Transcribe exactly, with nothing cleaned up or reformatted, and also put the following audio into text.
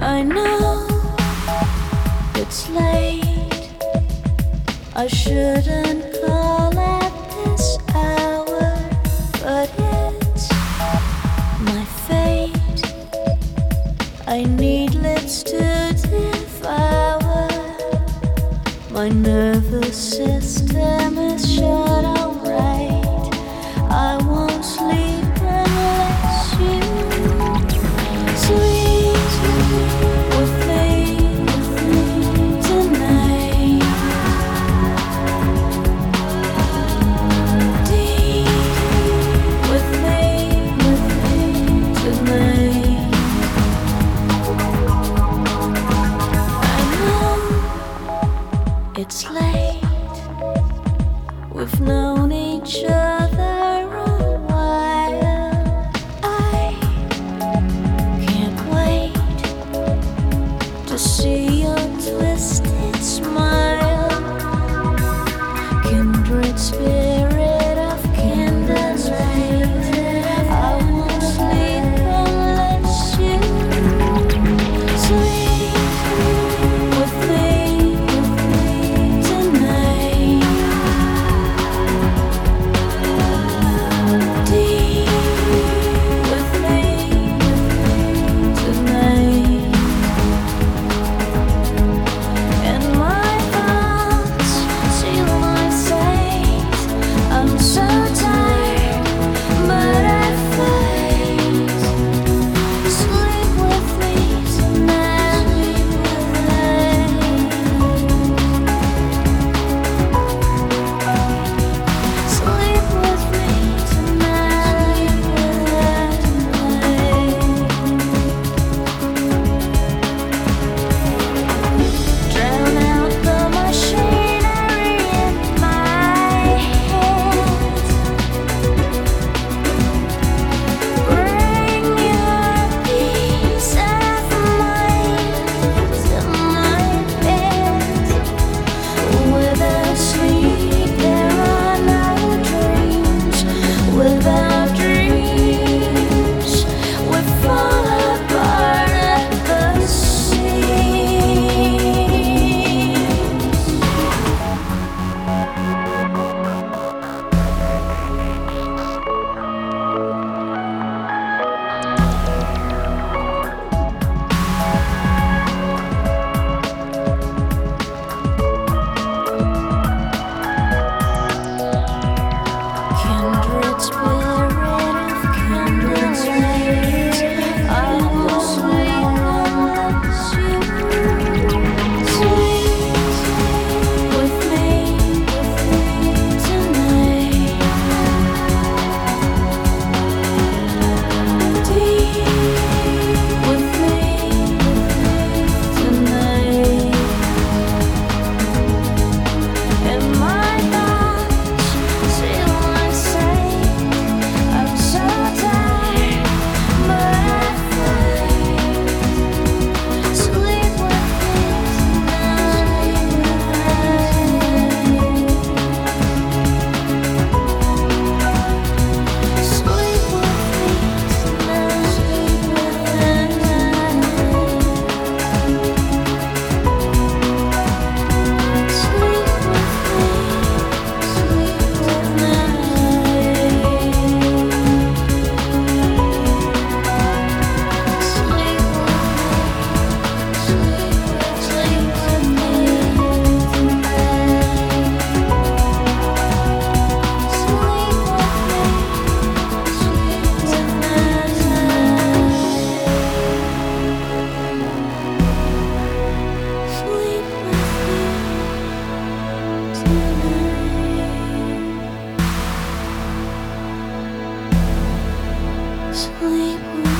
I know it's late. I shouldn't call at this hour, but it's my fate. I need lips to devour. My nervous system is shut alright. I won't sleep unless you sleep with me tonight. Deep with me tonight. I know it's late. We've known each other a while. I can't wait to see your twisted smile. Kindred spirit of candlelight. I won't sleep unless you sleep with me tonight. Deep with me tonight. And my thoughts seal my fate. I'm so tired, but I fight. Sleep with me tonight. Sleep with me tonight. Drown out the machinery in my head. Bring your peace of mind to my bed. Without sleep, there are no dreams. Without dreams, we fall apart at the seams. Kindred spirit of kindred rays. I will sleep unless you sleep with me tonight. Deep with me tonight. And my thoughts seal my fate. I'm so tired, but I fight. Sleep with me tonight. Sleep with me tonight. Sleep with me tonight. Sleep with me. Sleep with Sleep with